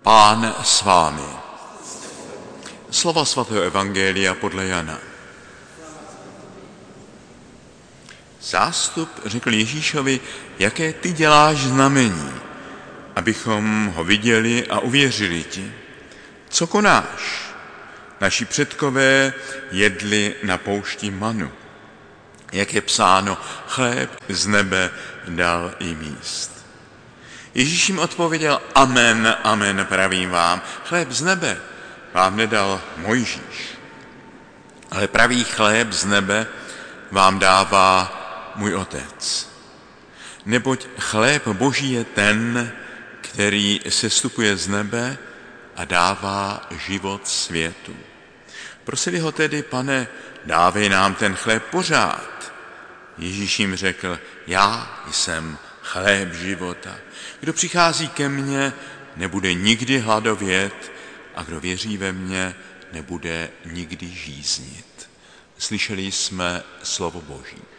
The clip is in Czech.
Pán s vámi. Slova svatého evangelia podle Jana. Zástup řekl Ježíšovi, jaké ty děláš znamení, abychom ho viděli a uvěřili ti. Co konáš? Naši předkové jedli na poušti manu. Jak je psáno, chléb z nebe dal jim jíst. Ježíš jim odpověděl, amen, amen, pravím vám, chléb z nebe vám nedal Mojžíš, ale pravý chléb z nebe vám dává můj Otec. Neboť chléb Boží je ten, který sestupuje z nebe a dává život světu. Prosili ho tedy, Pane, dávej nám ten chléb pořád. Ježíš jim řekl, já jsem chléb života. Kdo přichází ke mně, nebude nikdy hladovět a kdo věří ve mně, nebude nikdy žíznit. Slyšeli jsme slovo Boží.